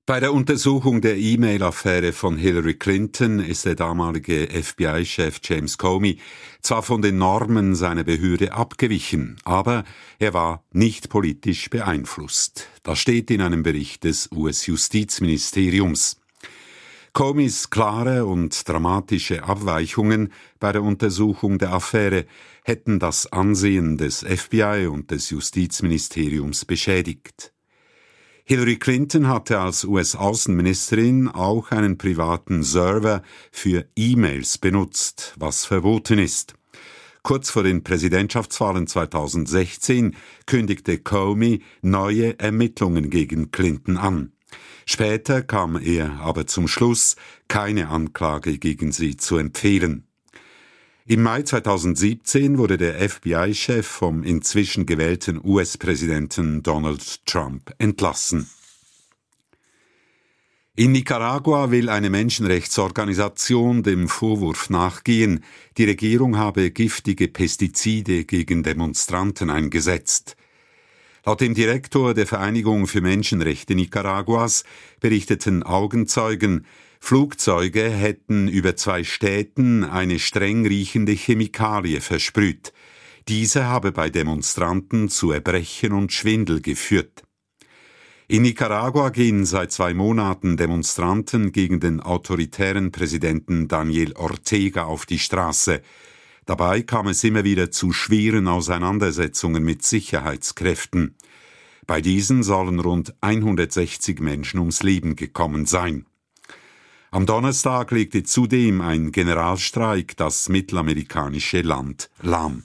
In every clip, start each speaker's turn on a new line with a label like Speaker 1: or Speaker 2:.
Speaker 1: Bei der Untersuchung der E-Mail-Affäre von Hillary Clinton ist der damalige FBI-Chef James Comey zwar von den Normen seiner Behörde abgewichen, aber er war nicht politisch beeinflusst. Das steht in einem Bericht des US-Justizministeriums. Comeys klare und dramatische Abweichungen bei der Untersuchung der Affäre hätten das Ansehen des FBI und des Justizministeriums beschädigt. Hillary Clinton hatte als US-Außenministerin auch einen privaten Server für E-Mails benutzt, was verboten ist. Kurz vor den Präsidentschaftswahlen 2016 kündigte Comey neue Ermittlungen gegen Clinton an. Später kam er aber zum Schluss, keine Anklage gegen sie zu empfehlen. Im Mai 2017 wurde der FBI-Chef vom inzwischen gewählten US-Präsidenten Donald Trump entlassen. In Nicaragua will eine Menschenrechtsorganisation dem Vorwurf nachgehen, die Regierung habe giftige Pestizide gegen Demonstranten eingesetzt. Laut dem Direktor der Vereinigung für Menschenrechte Nicaraguas berichteten Augenzeugen, Flugzeuge hätten über 2 Städten eine streng riechende Chemikalie versprüht. Diese habe bei Demonstranten zu Erbrechen und Schwindel geführt. In Nicaragua gehen seit 2 Monaten Demonstranten gegen den autoritären Präsidenten Daniel Ortega auf die Straße. Dabei kam es immer wieder zu schweren Auseinandersetzungen mit Sicherheitskräften. Bei diesen sollen rund 160 Menschen ums Leben gekommen sein. Am Donnerstag legte zudem ein Generalstreik das mittelamerikanische Land lahm.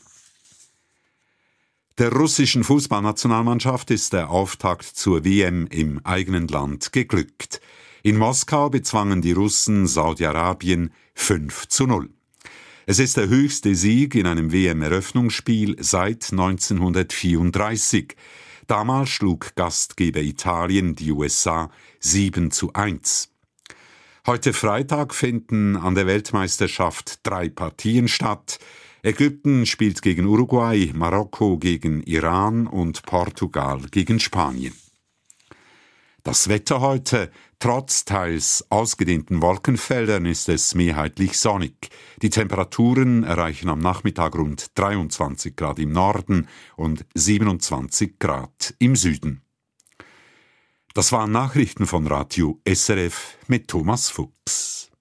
Speaker 1: Der russischen Fußballnationalmannschaft ist der Auftakt zur WM im eigenen Land geglückt. In Moskau bezwangen die Russen Saudi-Arabien 5:0. Es ist der höchste Sieg in einem WM-Eröffnungsspiel seit 1934. Damals schlug Gastgeber Italien die USA 7:1. Heute Freitag finden an der Weltmeisterschaft 3 Partien statt. Ägypten spielt gegen Uruguay, Marokko gegen Iran und Portugal gegen Spanien. Das Wetter heute: Trotz teils ausgedehnten Wolkenfeldern ist es mehrheitlich sonnig. Die Temperaturen erreichen am Nachmittag rund 23 Grad im Norden und 27 Grad im Süden. Das waren Nachrichten von Radio SRF mit Thomas Fuchs.